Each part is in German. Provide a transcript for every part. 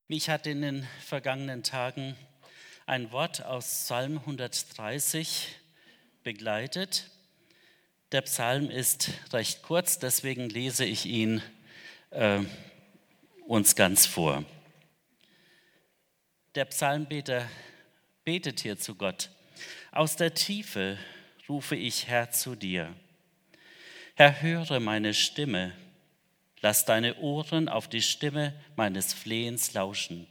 Mich hat in den vergangenen Tagen ein Wort aus Psalm 130 begleitet. Der Psalm ist recht kurz, deswegen lese ich ihn uns ganz vor. Der Psalmbeter betet hier zu Gott: Aus der Tiefe rufe ich, Herr, zu dir. Herr, höre meine Stimme. Lass deine Ohren auf die Stimme meines Flehens lauschen.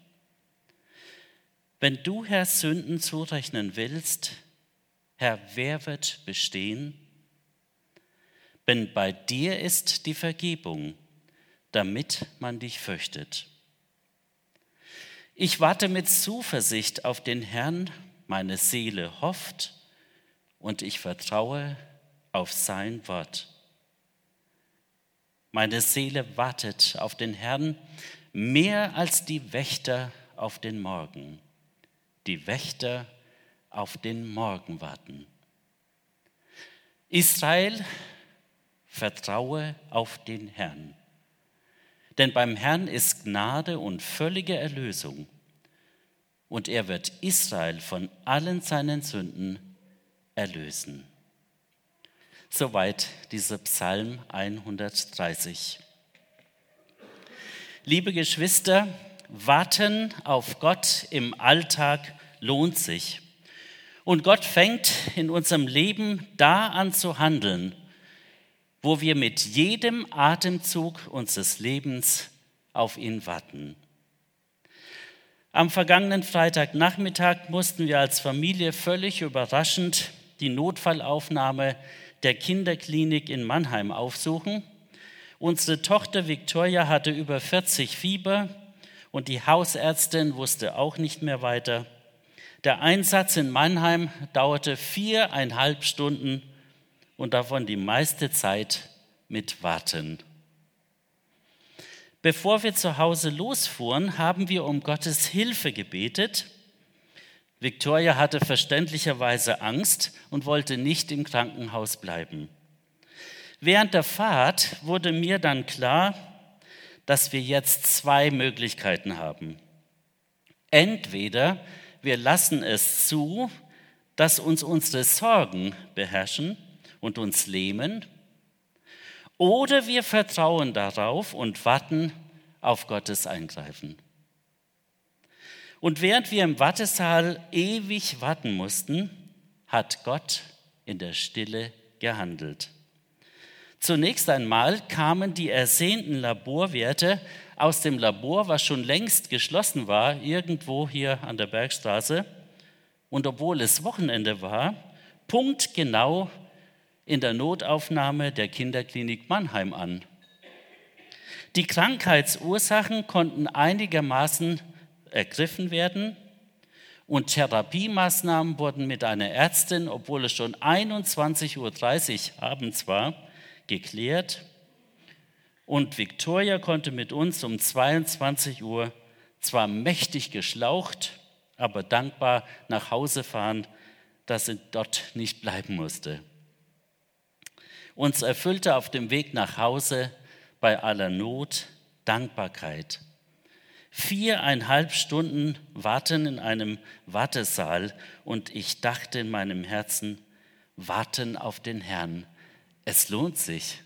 Wenn du, Herr, Sünden zurechnen willst, Herr, wer wird bestehen? Denn bei dir ist die Vergebung, damit man dich fürchtet. Ich warte mit Zuversicht auf den Herrn, meine Seele hofft und ich vertraue auf sein Wort. Meine Seele wartet auf den Herrn mehr als die Wächter auf den Morgen. Die Wächter auf den Morgen warten. Israel, vertraue auf den Herrn. Denn beim Herrn ist Gnade und völlige Erlösung. Und er wird Israel von allen seinen Sünden erlösen. Soweit dieser Psalm 130. Liebe Geschwister, warten auf Gott im Alltag lohnt sich. Und Gott fängt in unserem Leben da an zu handeln, wo wir mit jedem Atemzug unseres Lebens auf ihn warten. Am vergangenen Freitagnachmittag mussten wir als Familie völlig überraschend die Notfallaufnahme der Kinderklinik in Mannheim aufsuchen. Unsere Tochter Victoria hatte über 40 Fieber und die Hausärztin wusste auch nicht mehr weiter. Der Einsatz in Mannheim dauerte 4,5 Stunden und davon die meiste Zeit mit Warten. Bevor wir zu Hause losfuhren, haben wir um Gottes Hilfe gebetet. Victoria hatte verständlicherweise Angst und wollte nicht im Krankenhaus bleiben. Während der Fahrt wurde mir dann klar, dass wir jetzt 2 Möglichkeiten haben. Entweder wir lassen es zu, dass uns unsere Sorgen beherrschen und uns lähmen, oder wir vertrauen darauf und warten auf Gottes Eingreifen. Und während wir im Wartesaal ewig warten mussten, hat Gott in der Stille gehandelt. Zunächst einmal kamen die ersehnten Laborwerte aus dem Labor, was schon längst geschlossen war, irgendwo hier an der Bergstraße. Und obwohl es Wochenende war, punktgenau in der Notaufnahme der Kinderklinik Mannheim an. Die Krankheitsursachen konnten einigermaßen ergriffen werden und Therapiemaßnahmen wurden mit einer Ärztin, obwohl es schon 21:30 Uhr abends war, geklärt. Und Victoria konnte mit uns um 22 Uhr zwar mächtig geschlaucht, aber dankbar nach Hause fahren, dass sie dort nicht bleiben musste. Uns erfüllte auf dem Weg nach Hause bei aller Not Dankbarkeit. 4,5 Stunden warten in einem Wartesaal und ich dachte in meinem Herzen, warten auf den Herrn, es lohnt sich.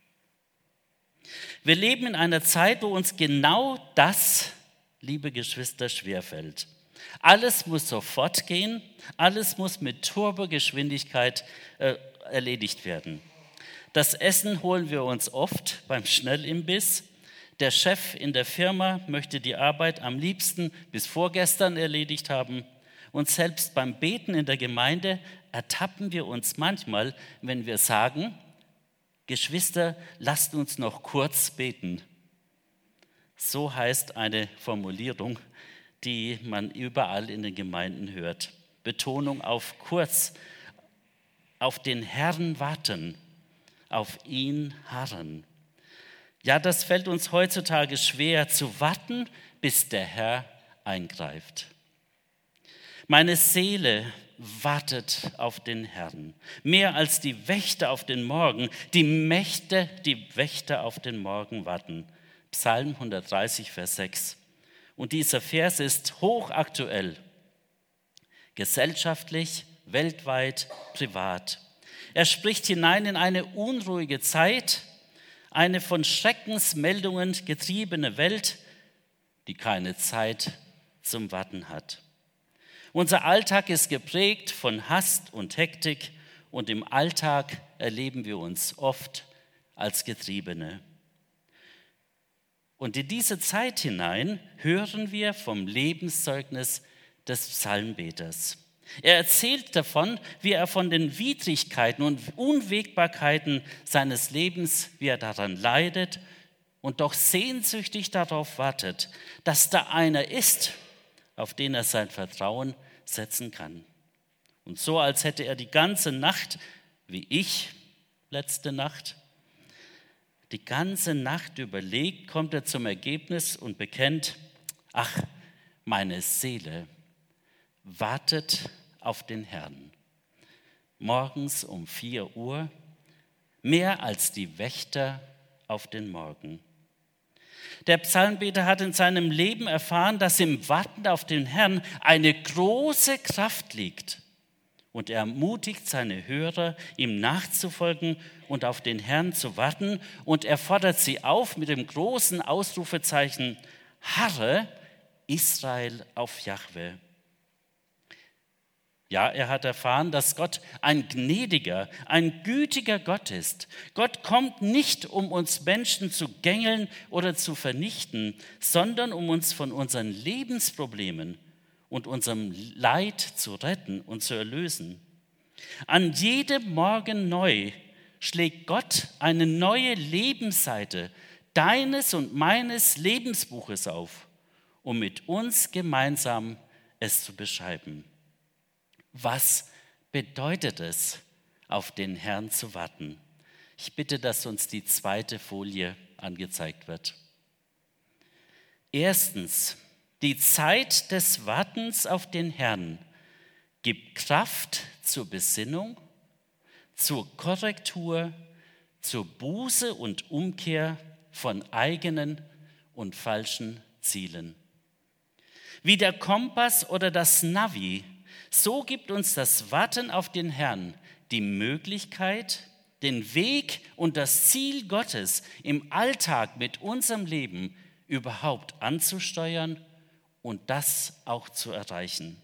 Wir leben in einer Zeit, wo uns genau das, liebe Geschwister, schwerfällt. Alles muss sofort gehen, alles muss mit Turbogeschwindigkeit erledigt werden. Das Essen holen wir uns oft beim Schnellimbiss. Der Chef in der Firma möchte die Arbeit am liebsten bis vorgestern erledigt haben. Und selbst beim Beten in der Gemeinde ertappen wir uns manchmal, wenn wir sagen, Geschwister, lasst uns noch kurz beten. So heißt eine Formulierung, die man überall in den Gemeinden hört. Betonung auf kurz, auf den Herrn warten, auf ihn harren. Ja, das fällt uns heutzutage schwer, zu warten, bis der Herr eingreift. Meine Seele wartet auf den Herrn, mehr als die Wächter auf den Morgen. Die Wächter auf den Morgen warten. Psalm 130, Vers 6. Und dieser Vers ist hochaktuell, gesellschaftlich, weltweit, privat. Er spricht hinein in eine unruhige Zeit, eine von Schreckensmeldungen getriebene Welt, die keine Zeit zum Warten hat. Unser Alltag ist geprägt von Hast und Hektik und im Alltag erleben wir uns oft als Getriebene. Und in diese Zeit hinein hören wir vom Lebenszeugnis des Psalmbeters. Er erzählt davon, wie er von den Widrigkeiten und Unwägbarkeiten seines Lebens, wie er daran leidet und doch sehnsüchtig darauf wartet, dass da einer ist, auf den er sein Vertrauen setzen kann. Und so, als hätte er die ganze Nacht, wie ich letzte Nacht, die ganze Nacht überlegt, kommt er zum Ergebnis und bekennt, ach, meine Seele wartet auf den Herrn. Morgens um 4 Uhr, mehr als die Wächter auf den Morgen. Der Psalmbeter hat in seinem Leben erfahren, dass im Warten auf den Herrn eine große Kraft liegt. Und er ermutigt seine Hörer, ihm nachzufolgen und auf den Herrn zu warten. Und er fordert sie auf mit dem großen Ausrufezeichen, Harre Israel auf Jahwe. Ja, er hat erfahren, dass Gott ein gnädiger, ein gütiger Gott ist. Gott kommt nicht, um uns Menschen zu gängeln oder zu vernichten, sondern um uns von unseren Lebensproblemen und unserem Leid zu retten und zu erlösen. An jedem Morgen neu schlägt Gott eine neue Lebensseite deines und meines Lebensbuches auf, um mit uns gemeinsam es zu beschreiben. Was bedeutet es, auf den Herrn zu warten? Ich bitte, dass uns die 2. Folie angezeigt wird. Erstens, die Zeit des Wartens auf den Herrn gibt Kraft zur Besinnung, zur Korrektur, zur Buße und Umkehr von eigenen und falschen Zielen. Wie der Kompass oder das Navi, so gibt uns das Warten auf den Herrn die Möglichkeit, den Weg und das Ziel Gottes im Alltag mit unserem Leben überhaupt anzusteuern und das auch zu erreichen.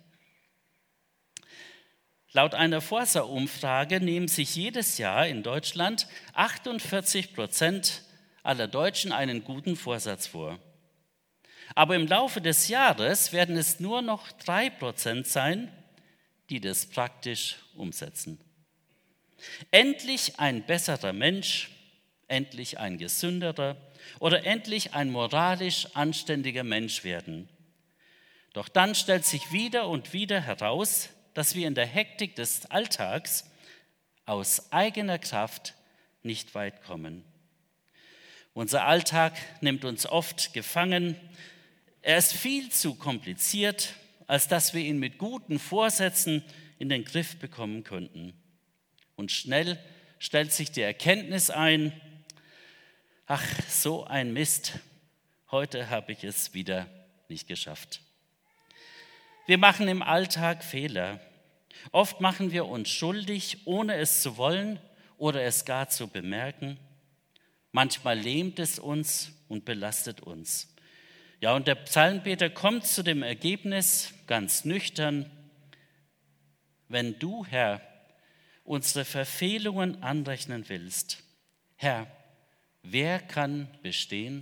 Laut einer Forsa-Umfrage nehmen sich jedes Jahr in Deutschland 48% aller Deutschen einen guten Vorsatz vor. Aber im Laufe des Jahres werden es nur noch 3% sein, die das praktisch umsetzen. Endlich ein besserer Mensch, endlich ein gesünderer oder endlich ein moralisch anständiger Mensch werden. Doch dann stellt sich wieder und wieder heraus, dass wir in der Hektik des Alltags aus eigener Kraft nicht weit kommen. Unser Alltag nimmt uns oft gefangen. Er ist viel zu kompliziert, als dass wir ihn mit guten Vorsätzen in den Griff bekommen könnten. Und schnell stellt sich die Erkenntnis ein, ach, so ein Mist, heute habe ich es wieder nicht geschafft. Wir machen im Alltag Fehler. Oft machen wir uns schuldig, ohne es zu wollen oder es gar zu bemerken. Manchmal lähmt es uns und belastet uns. Ja, und der Psalmbeter kommt zu dem Ergebnis, ganz nüchtern, wenn du, Herr, unsere Verfehlungen anrechnen willst, Herr, wer kann bestehen?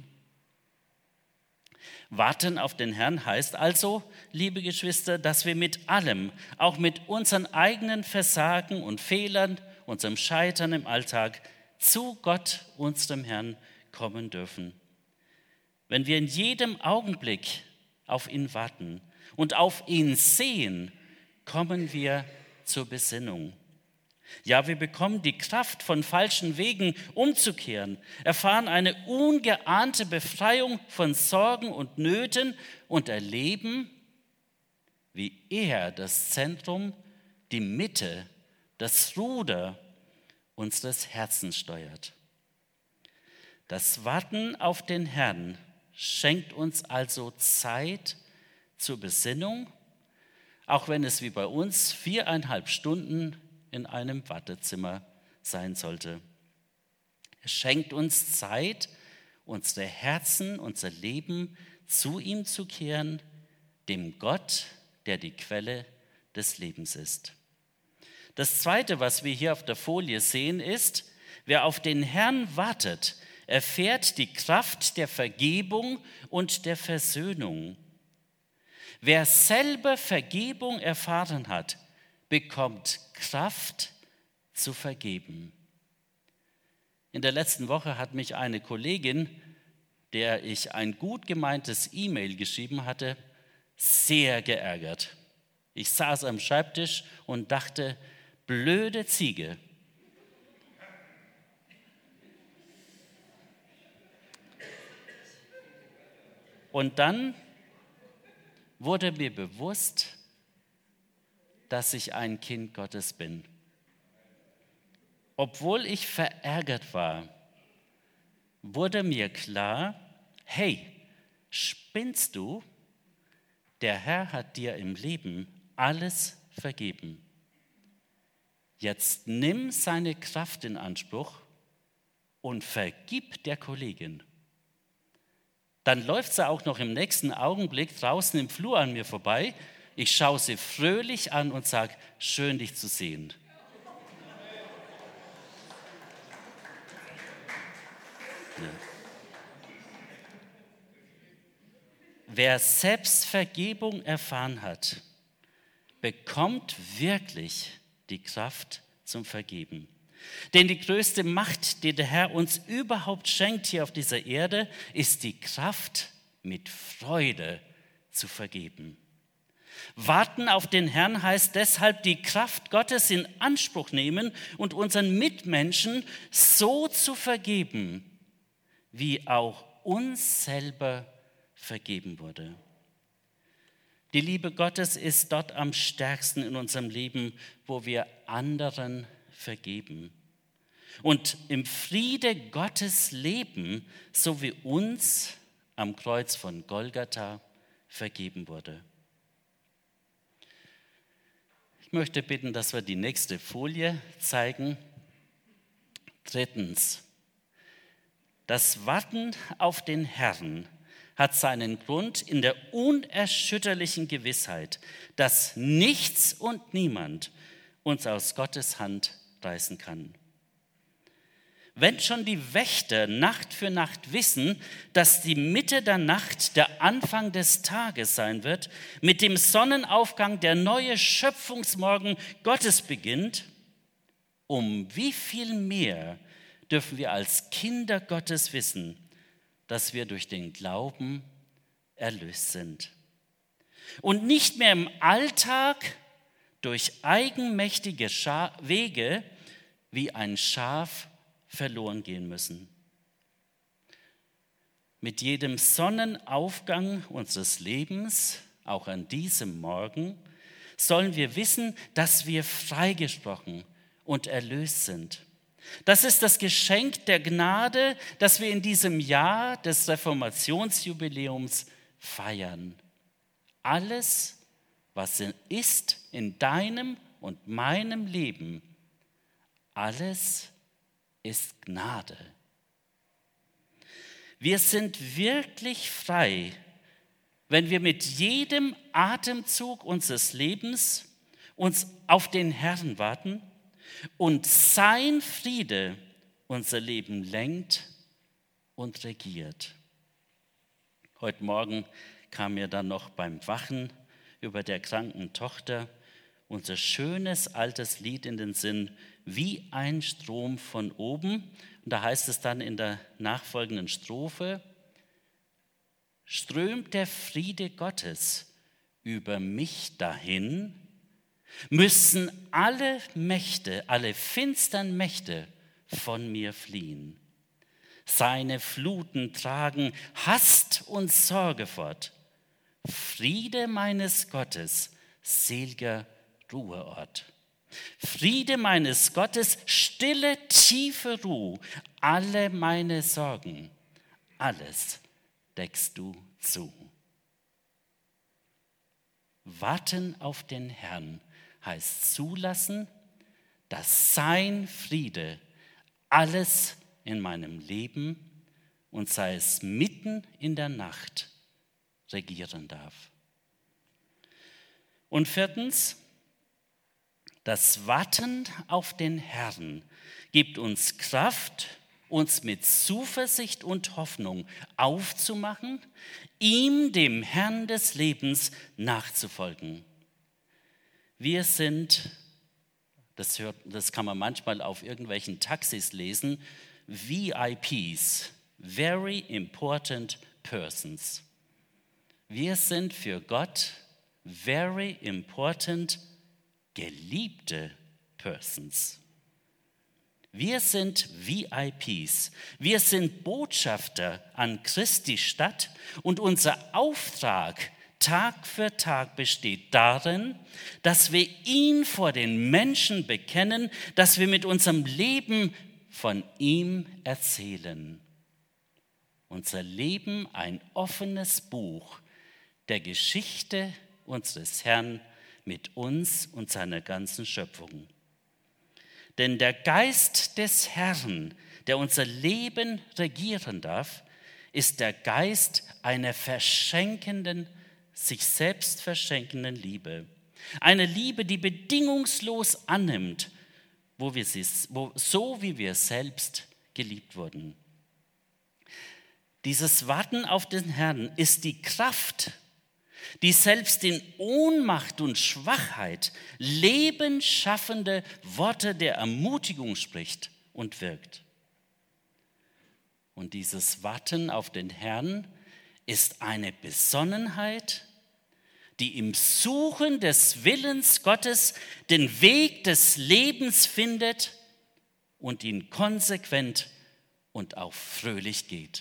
Warten auf den Herrn heißt also, liebe Geschwister, dass wir mit allem, auch mit unseren eigenen Versagen und Fehlern, unserem Scheitern im Alltag, zu Gott, unserem Herrn, kommen dürfen. Wenn wir in jedem Augenblick auf ihn warten und auf ihn sehen, kommen wir zur Besinnung. Ja, wir bekommen die Kraft, von falschen Wegen umzukehren, erfahren eine ungeahnte Befreiung von Sorgen und Nöten und erleben, wie er das Zentrum, die Mitte, das Ruder unseres Herzens steuert. Das Warten auf den Herrn schenkt uns also Zeit zur Besinnung, auch wenn es wie bei uns 4,5 Stunden in einem Wartezimmer sein sollte. Er schenkt uns Zeit, unsere Herzen, unser Leben zu ihm zu kehren, dem Gott, der die Quelle des Lebens ist. Das Zweite, was wir hier auf der Folie sehen, ist, wer auf den Herrn wartet, erfährt die Kraft der Vergebung und der Versöhnung. Wer selber Vergebung erfahren hat, bekommt Kraft zu vergeben. In der letzten Woche hat mich eine Kollegin, der ich ein gut gemeintes E-Mail geschrieben hatte, sehr geärgert. Ich saß am Schreibtisch und dachte, blöde Ziege. Und dann wurde mir bewusst, dass ich ein Kind Gottes bin. Obwohl ich verärgert war, wurde mir klar, hey, spinnst du? Der Herr hat dir im Leben alles vergeben. Jetzt nimm seine Kraft in Anspruch und vergib der Kollegin. Dann läuft sie auch noch im nächsten Augenblick draußen im Flur an mir vorbei. Ich schaue sie fröhlich an und sage, schön dich zu sehen. Ja. Wer Selbstvergebung erfahren hat, bekommt wirklich die Kraft zum Vergeben. Denn die größte Macht, die der Herr uns überhaupt schenkt hier auf dieser Erde, ist die Kraft, mit Freude zu vergeben. Warten auf den Herrn heißt deshalb die Kraft Gottes in Anspruch nehmen und unseren Mitmenschen so zu vergeben, wie auch uns selber vergeben wurde. Die Liebe Gottes ist dort am stärksten in unserem Leben, wo wir anderen vergeben und im Friede Gottes leben, so wie uns am Kreuz von Golgatha vergeben wurde. Ich möchte bitten, dass wir die nächste Folie zeigen. Drittens, das Warten auf den Herrn hat seinen Grund in der unerschütterlichen Gewissheit, dass nichts und niemand uns aus Gottes Hand reißen kann. Wenn schon die Wächter Nacht für Nacht wissen, dass die Mitte der Nacht der Anfang des Tages sein wird, mit dem Sonnenaufgang der neue Schöpfungsmorgen Gottes beginnt, um wie viel mehr dürfen wir als Kinder Gottes wissen, dass wir durch den Glauben erlöst sind. Und nicht mehr im Alltag durch eigenmächtige Wege wie ein Schaf verloren gehen müssen. Mit jedem Sonnenaufgang unseres Lebens, auch an diesem Morgen, sollen wir wissen, dass wir freigesprochen und erlöst sind. Das ist das Geschenk der Gnade, das wir in diesem Jahr des Reformationsjubiläums feiern. Alles, was ist in deinem und meinem Leben, alles ist Gnade. Wir sind wirklich frei, wenn wir mit jedem Atemzug unseres Lebens uns auf den Herrn warten und sein Friede unser Leben lenkt und regiert. Heute Morgen kam mir dann noch beim Wachen über der kranken Tochter unser schönes altes Lied in den Sinn, wie ein Strom von oben. Und da heißt es dann in der nachfolgenden Strophe, strömt der Friede Gottes über mich dahin, müssen alle Mächte, alle finstern Mächte von mir fliehen. Seine Fluten tragen Hast und Sorge fort. Friede meines Gottes, sel'ger Ruheort. Friede meines Gottes, stille, tiefe Ruhe, alle meine Sorgen, alles deckst du zu. Warten auf den Herrn heißt zulassen, dass sein Friede alles in meinem Leben und sei es mitten in der Nacht regieren darf. Und viertens, das Warten auf den Herrn gibt uns Kraft, uns mit Zuversicht und Hoffnung aufzumachen, ihm, dem Herrn des Lebens, nachzufolgen. Wir sind, das kann man manchmal auf irgendwelchen Taxis lesen, VIPs, Very Important Persons. Wir sind für Gott very important, geliebte Persons. Wir sind VIPs, wir sind Botschafter an Christi Stadt und unser Auftrag Tag für Tag besteht darin, dass wir ihn vor den Menschen bekennen, dass wir mit unserem Leben von ihm erzählen. Unser Leben ein offenes Buch der Geschichte unseres Herrn mit uns und seiner ganzen Schöpfung. Denn der Geist des Herrn, der unser Leben regieren darf, ist der Geist einer verschenkenden, sich selbst verschenkenden Liebe. Eine Liebe, die bedingungslos annimmt, so wie wir selbst geliebt wurden. Dieses Warten auf den Herrn ist die Kraft, die selbst in Ohnmacht und Schwachheit lebensschaffende Worte der Ermutigung spricht und wirkt. Und dieses Warten auf den Herrn ist eine Besonnenheit, die im Suchen des Willens Gottes den Weg des Lebens findet und ihn konsequent und auch fröhlich geht.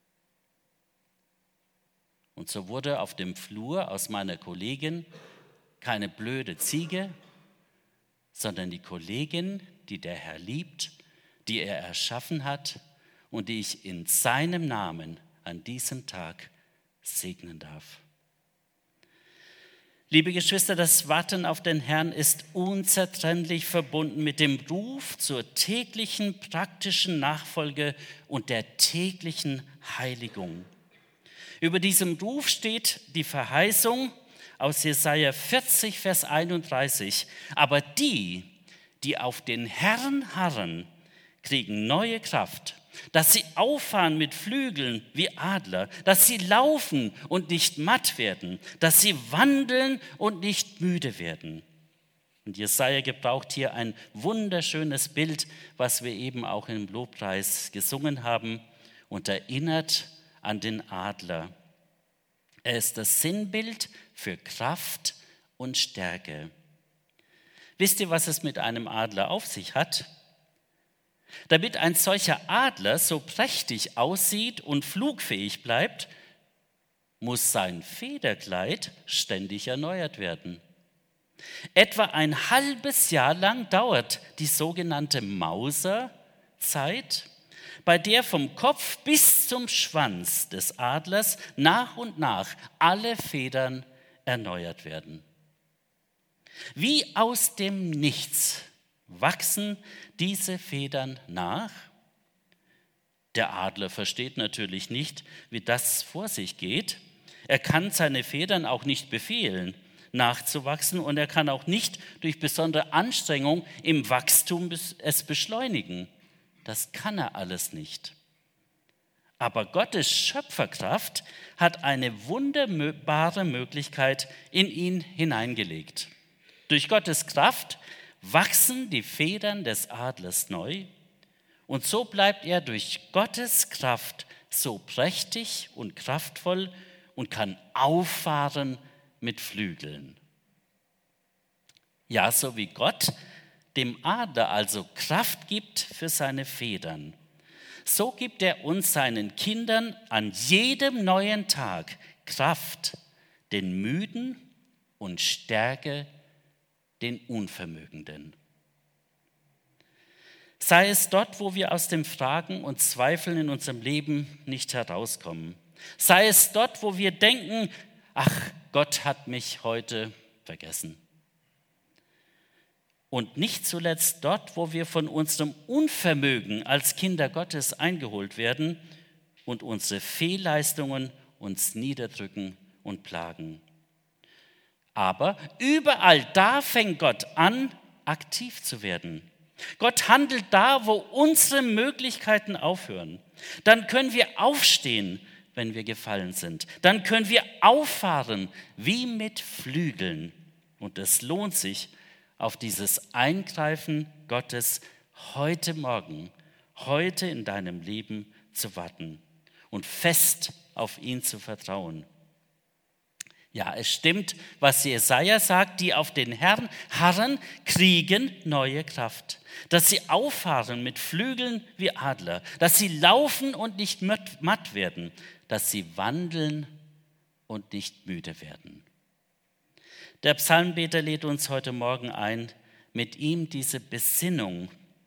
Und so wurde auf dem Flur aus meiner Kollegin keine blöde Ziege, sondern die Kollegin, die der Herr liebt, die er erschaffen hat und die ich in seinem Namen an diesem Tag segnen darf. Liebe Geschwister, das Warten auf den Herrn ist unzertrennlich verbunden mit dem Ruf zur täglichen praktischen Nachfolge und der täglichen Heiligung. Über diesem Ruf steht die Verheißung aus Jesaja 40, Vers 31. Aber die auf den Herrn harren, kriegen neue Kraft, dass sie auffahren mit Flügeln wie Adler, dass sie laufen und nicht matt werden, dass sie wandeln und nicht müde werden. Und Jesaja gebraucht hier ein wunderschönes Bild, was wir eben auch im Lobpreis gesungen haben und erinnert an den Adler. Er ist das Sinnbild für Kraft und Stärke. Wisst ihr, was es mit einem Adler auf sich hat? Damit ein solcher Adler so prächtig aussieht und flugfähig bleibt, muss sein Federkleid ständig erneuert werden. Etwa ein halbes Jahr lang dauert die sogenannte Mauserzeit, bei der vom Kopf bis zum Schwanz des Adlers nach und nach alle Federn erneuert werden. Wie aus dem Nichts wachsen diese Federn nach. Der Adler versteht natürlich nicht, wie das vor sich geht. Er kann seine Federn auch nicht befehlen, nachzuwachsen, und er kann auch nicht durch besondere Anstrengung im Wachstum es beschleunigen. Das kann er alles nicht. Aber Gottes Schöpferkraft hat eine wunderbare Möglichkeit in ihn hineingelegt. Durch Gottes Kraft wachsen die Federn des Adlers neu und so bleibt er durch Gottes Kraft so prächtig und kraftvoll und kann auffahren mit Flügeln. Ja, so wie Gott dem Adler also Kraft gibt für seine Federn, so gibt er uns seinen Kindern an jedem neuen Tag Kraft, den Müden, und Stärke, den Unvermögenden. Sei es dort, wo wir aus dem Fragen und Zweifeln in unserem Leben nicht herauskommen. Sei es dort, wo wir denken, ach, Gott hat mich heute vergessen. Und nicht zuletzt dort, wo wir von unserem Unvermögen als Kinder Gottes eingeholt werden und unsere Fehlleistungen uns niederdrücken und plagen. Aber überall da fängt Gott an, aktiv zu werden. Gott handelt da, wo unsere Möglichkeiten aufhören. Dann können wir aufstehen, wenn wir gefallen sind. Dann können wir auffahren wie mit Flügeln. Und es lohnt sich, auf dieses Eingreifen Gottes heute Morgen, heute in deinem Leben zu warten und fest auf ihn zu vertrauen. Ja, es stimmt, was Jesaja sagt, die auf den Herrn harren, kriegen neue Kraft. Dass sie auffahren mit Flügeln wie Adler, dass sie laufen und nicht matt werden, dass sie wandeln und nicht müde werden. Der Psalmbeter lädt uns heute Morgen ein, mit ihm diese Besinnung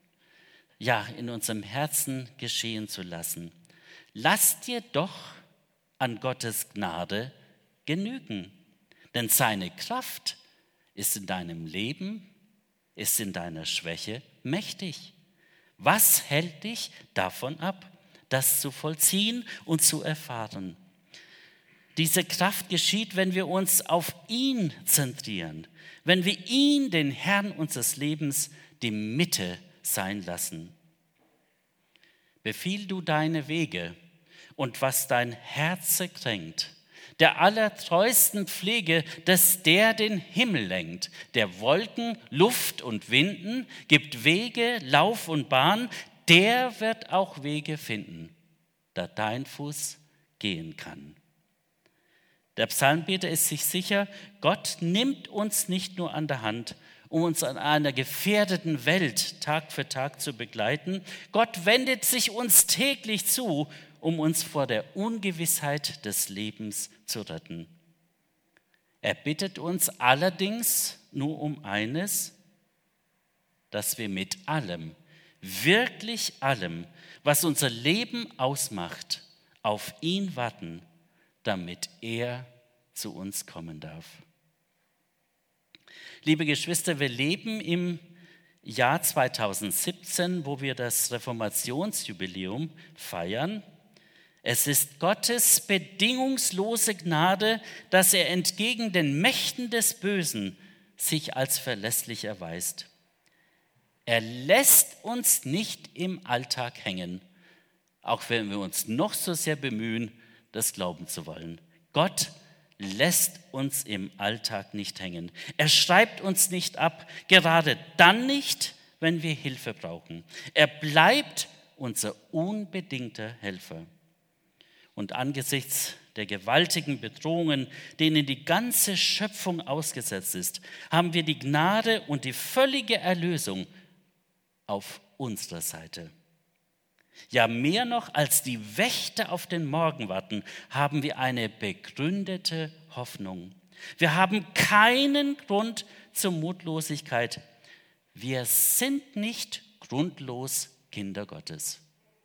in unserem Herzen geschehen zu lassen. Lass dir doch an Gottes Gnade genügen, denn seine Kraft ist in deinem Leben, ist in deiner Schwäche mächtig. Was hält dich davon ab, das zu vollziehen und zu erfahren? Diese Kraft geschieht, wenn wir uns auf ihn zentrieren, wenn wir ihn, den Herrn unseres Lebens, die Mitte sein lassen. Befiehl du deine Wege und was dein Herz kränkt, der allertreuesten Pflege, dass der den Himmel lenkt, der Wolken, Luft und Winden, gibt Wege, Lauf und Bahn, der wird auch Wege finden, da dein Fuß gehen kann. Der Psalmbeter ist sich sicher, Gott nimmt uns nicht nur an der Hand, um uns an einer gefährdeten Welt Tag für Tag zu begleiten. Gott wendet sich uns täglich zu, um uns vor der Ungewissheit des Lebens zu retten. Er bittet uns allerdings nur um eines, dass wir mit allem, wirklich allem, was unser Leben ausmacht, auf ihn warten, damit er zu uns kommen darf. Liebe Geschwister, wir leben im Jahr 2017, wo wir das Reformationsjubiläum feiern. Es ist Gottes bedingungslose Gnade, dass er entgegen den Mächten des Bösen sich als verlässlich erweist. Er lässt uns nicht im Alltag hängen, auch wenn wir uns noch so sehr bemühen, das glauben zu wollen. Gott lässt uns im Alltag nicht hängen. Er schreibt uns nicht ab, gerade dann nicht, wenn wir Hilfe brauchen. Er bleibt unser unbedingter Helfer. Und angesichts der gewaltigen Bedrohungen, denen die ganze Schöpfung ausgesetzt ist, haben wir die Gnade und die völlige Erlösung auf unserer Seite. Ja, mehr noch als die Wächter auf den Morgen warten, haben wir eine begründete Hoffnung. Wir haben keinen Grund zur Mutlosigkeit. Wir sind nicht grundlos Kinder Gottes.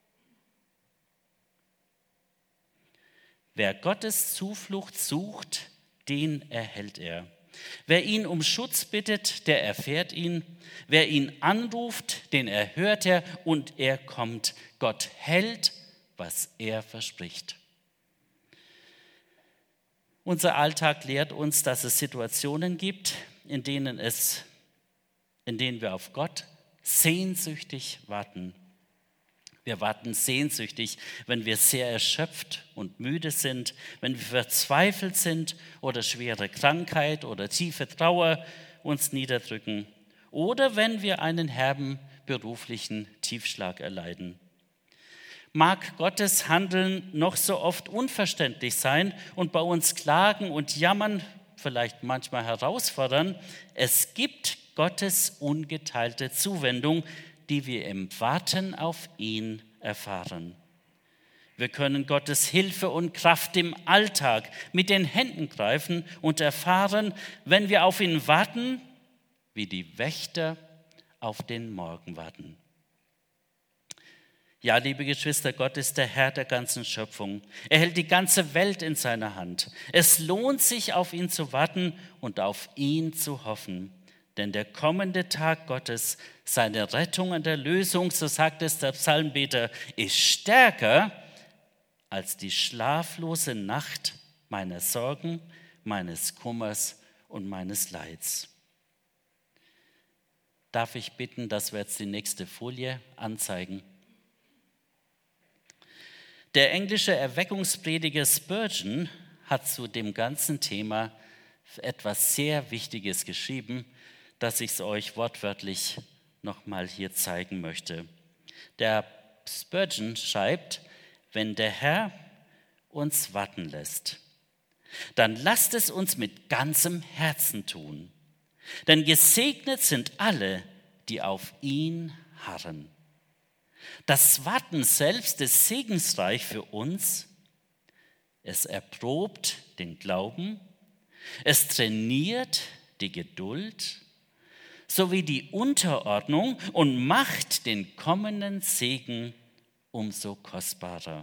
Wer Gottes Zuflucht sucht, den erhält er. Wer ihn um Schutz bittet, der erfährt ihn. Wer ihn anruft, den erhört er und er kommt. Gott hält, was er verspricht. Unser Alltag lehrt uns, dass es Situationen gibt, in denen wir auf Gott sehnsüchtig warten. Wir warten sehnsüchtig, wenn wir sehr erschöpft und müde sind, wenn wir verzweifelt sind oder schwere Krankheit oder tiefe Trauer uns niederdrücken oder wenn wir einen herben beruflichen Tiefschlag erleiden. Mag Gottes Handeln noch so oft unverständlich sein und bei uns klagen und jammern, vielleicht manchmal herausfordern, es gibt Gottes ungeteilte Zuwendung, die wir im Warten auf ihn erfahren. Wir können Gottes Hilfe und Kraft im Alltag mit den Händen greifen und erfahren, wenn wir auf ihn warten, wie die Wächter auf den Morgen warten. Ja, liebe Geschwister, Gott ist der Herr der ganzen Schöpfung. Er hält die ganze Welt in seiner Hand. Es lohnt sich, auf ihn zu warten und auf ihn zu hoffen. Denn der kommende Tag Gottes, seine Rettung und Erlösung, so sagt es der Psalmbeter, ist stärker als die schlaflose Nacht meiner Sorgen, meines Kummers und meines Leids. Darf ich bitten, dass wir jetzt die nächste Folie anzeigen? Der englische Erweckungsprediger Spurgeon hat zu dem ganzen Thema etwas sehr Wichtiges geschrieben, das ich es euch wortwörtlich nochmal hier zeigen möchte. Der Spurgeon schreibt, wenn der Herr uns warten lässt, dann lasst es uns mit ganzem Herzen tun. Denn gesegnet sind alle, die auf ihn harren. Das Warten selbst ist segensreich für uns. Es erprobt den Glauben, es trainiert die Geduld sowie die Unterordnung und macht den kommenden Segen umso kostbarer.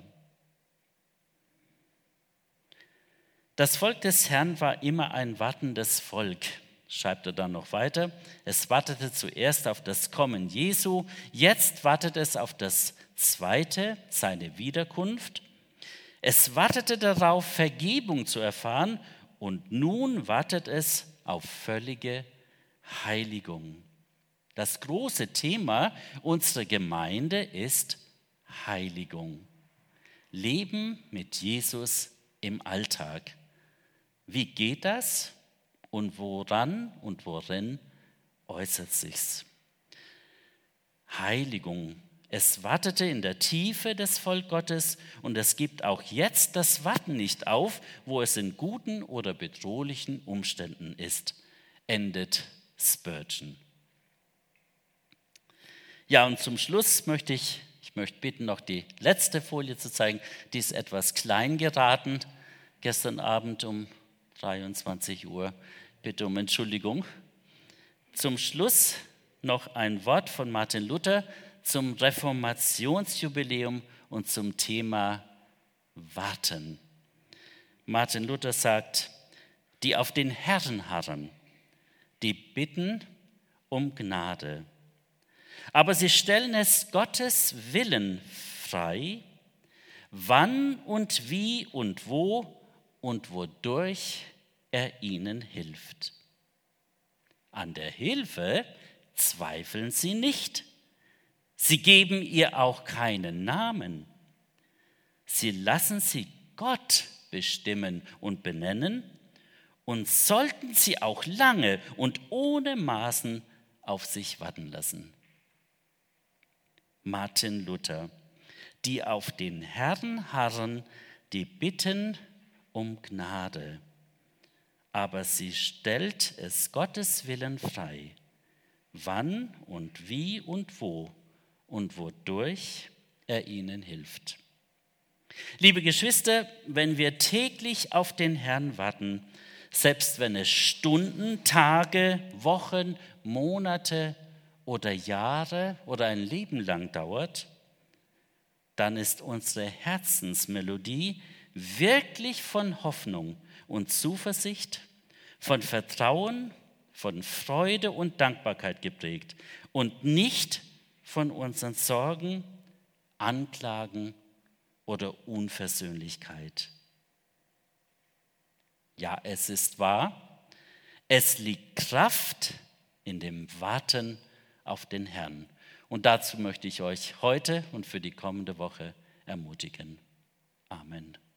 Das Volk des Herrn war immer ein wartendes Volk, schreibt er dann noch weiter. Es wartete zuerst auf das Kommen Jesu, jetzt wartet es auf das Zweite, seine Wiederkunft. Es wartete darauf, Vergebung zu erfahren und nun wartet es auf völlige Heiligung. Das große Thema unserer Gemeinde ist Heiligung. Leben mit Jesus im Alltag. Wie geht das und woran und worin äußert sich's? Heiligung. Es wartete in der Tiefe des Volk Gottes und es gibt auch jetzt das Warten nicht auf, wo es in guten oder bedrohlichen Umständen ist, endet Spurgeon. Ja, und zum Schluss möchte ich bitten, noch die letzte Folie zu zeigen. Die ist etwas klein geraten, gestern Abend um 23 Uhr. Bitte um Entschuldigung. Zum Schluss noch ein Wort von Martin Luther zum Reformationsjubiläum und zum Thema Warten. Martin Luther sagt, die auf den Herrn harren, die bitten um Gnade. Aber sie stellen es Gottes Willen frei, wann und wie und wo und wodurch er ihnen hilft. An der Hilfe zweifeln sie nicht. Sie geben ihr auch keinen Namen. Sie lassen sie Gott bestimmen und benennen und sollten sie auch lange und ohne Maßen auf sich warten lassen. Martin Luther, die auf den Herrn harren, die bitten um Gnade, aber sie stellt es Gottes Willen frei, wann und wie und wo und wodurch er ihnen hilft. Liebe Geschwister, wenn wir täglich auf den Herrn warten, selbst wenn es Stunden, Tage, Wochen, Monate oder Jahre oder ein Leben lang dauert, dann ist unsere Herzensmelodie wirklich von Hoffnung und Zuversicht, von Vertrauen, von Freude und Dankbarkeit geprägt und nicht von unseren Sorgen, Anklagen oder Unversöhnlichkeit. Ja, es ist wahr, es liegt Kraft in dem Warten auf den Herrn. Und dazu möchte ich euch heute und für die kommende Woche ermutigen. Amen.